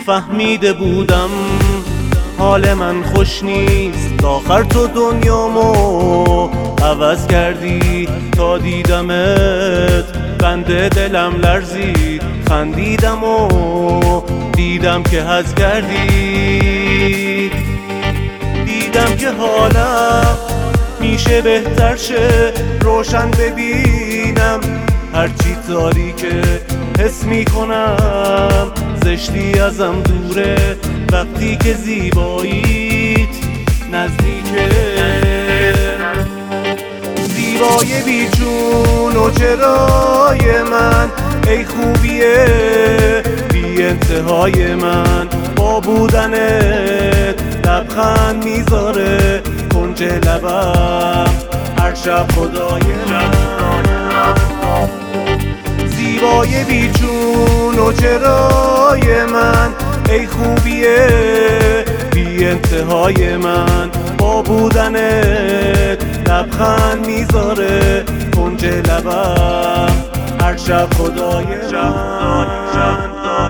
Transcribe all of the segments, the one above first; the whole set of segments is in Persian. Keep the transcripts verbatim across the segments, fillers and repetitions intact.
فهمیده بودم حال من خوش نیست، آخر تو دنیامو عوض کردی. تا دیدمت بنده دلم لرزید، خندیدم و دیدم که هز کردی. دیدم که حالم میشه بهتر شه، روشن ببینم هرچی تاریکه. حس میکنم زشتی ازم دوره، وقتی که زیباییت نزدیکه. زیبای بیجون و چرای من، ای خوبیه بی انتهای من. با بودنت لبخند میذاره کنج لبم هر شب خدای من. زیبای بیجون و چرای من، ای خوبیه بی انتهای من. با بودنت لبخند میذاره کنج لبم هر شب خدای من.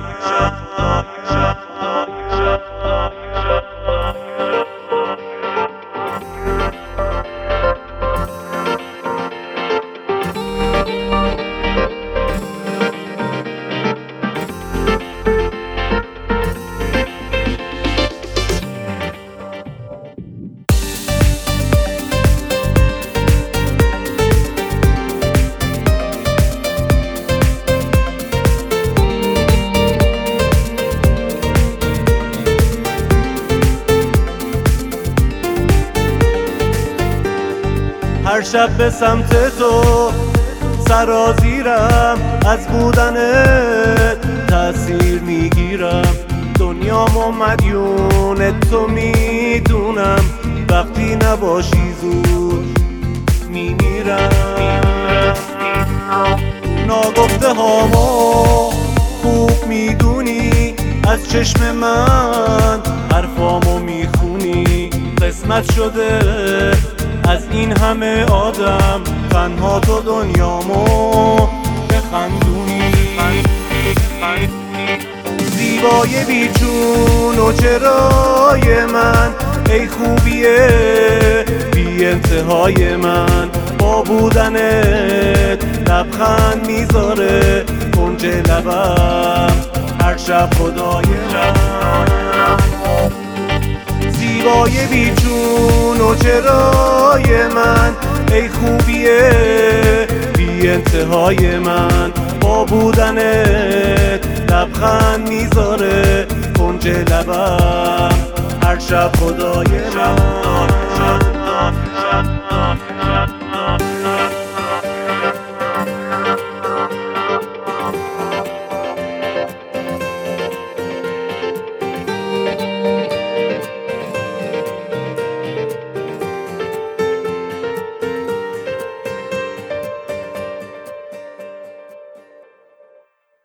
هر شب به سمت تو سرازیرم، از بودنت تأثیر میگیرم. دنیامو مدیون تو میدونم، وقتی نباشی زود میمیرم. ناگفته هامو خوب میدونی، از چشم من حرفامو میخونی. قسمت شده از این همه آدم تنها تو دنیامو بخندونی. زیبای بیجون و چرای من، ای خوبیه بی انتهای من. با بودنت لبخند میذاره کنج لبم هر شب خدای من. زیبای بیجون و چرای من، ای خوبیه بی انتهای من. با بودنت لبخند میذاره کنج لبم هر شب خدای من.